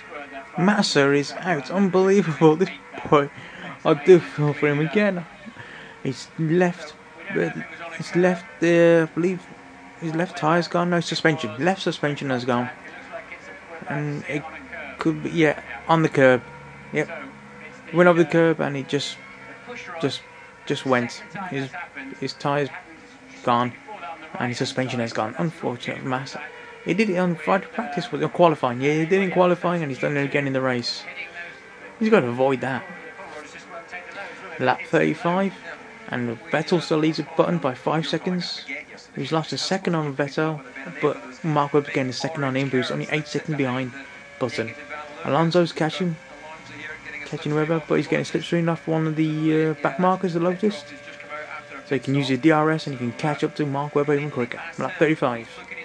Massa is out. Unbelievable. This boy. I do feel for him again. He's left. His left. I believe his left tire's gone. No, suspension. Left suspension has gone. And it could be, yeah, on the curb. Yep. Went over the curb and he just went. His tire's gone and his suspension has gone. Unfortunate Massa. He did it on Friday practice with qualifying. Yeah, he did it in qualifying and he's done it again in the race. He's got to avoid that. Lap 35 and Vettel still leads the button by 5 seconds. He's lost a second on Vettel, but Mark Webber getting a second on him, but he's only 8 seconds behind Button. Alonso's catching Webber, but he's getting slipstream off one of the back markers, the Lotus. So he can use his DRS and he can catch up to Mark Webber even quicker. Lap 35.